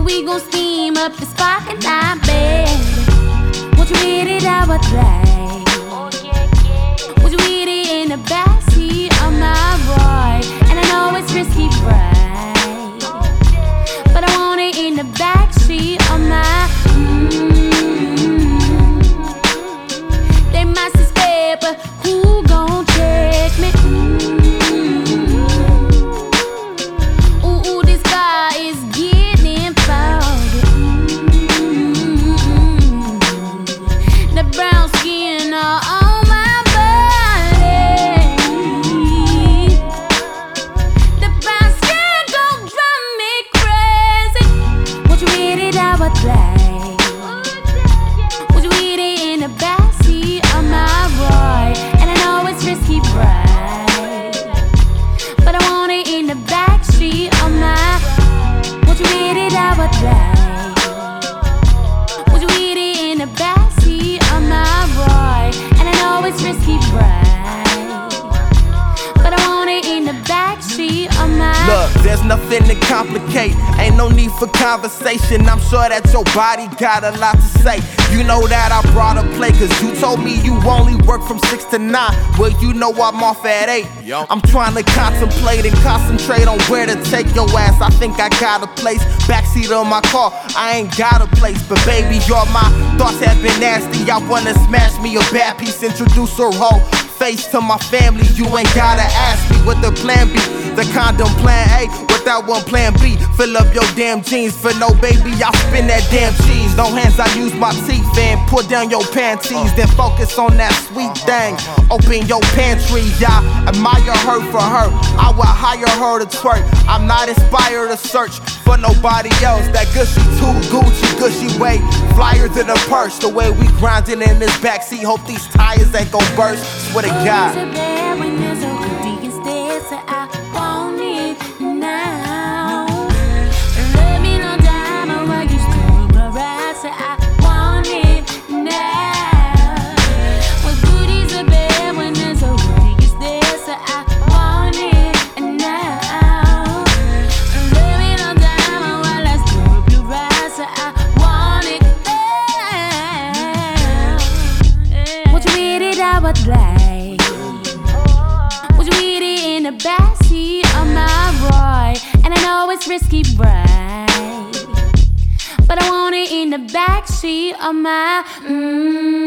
we gon' steam up the spark in our bed. Won't you hit it out with play? Would you eat it in the backseat of my ride? And I know it's risky, right? But I want it in the backseat of my. They might suspect, but who gon' check me? Ooh, this guy is getting powder. The brown skin all on my body. The brown skin gon' drive me crazy. Won't you hit it out with play? Would you eat it in the backseat of my ride? And I know it's risky, right? But I want it in the backseat of my. Won't you eat it out with play? Would you eat it in the backseat of my ride? And I know it's risky, right? But I want it in the backseat of my. Look, there's nothing to complicate. Ain't no need for conversation. I'm sure that your body got a lot to say. You know that I brought a play, cause you told me you only work from 6 to 9. Well, you know I'm off at 8. I'm trying to contemplate and concentrate on where to take your ass. I think I got a place. Backseat of my car, I ain't got a place. But baby, my thoughts have been nasty. I wanna smash me a bad piece, introduce her whole face to my family. You ain't gotta ask me what the plan B. The condom plan A, without one plan B. Fill up your damn jeans for no baby, I'll spin that damn cheese. No hands, I use my teeth and pull down your panties. Then focus on that sweet thing. Open your pantry, I admire her for her. I would hire her to twerk. I'm not inspired to search for nobody else. That gushy too Gucci, gushy way. Flyer than a purse. The way we grinding in this backseat. Hope these tires ain't gon' burst. Swear to God. Play. Would you eat it in the backseat of my ride? And I know it's risky, right? But I want it in the backseat of my.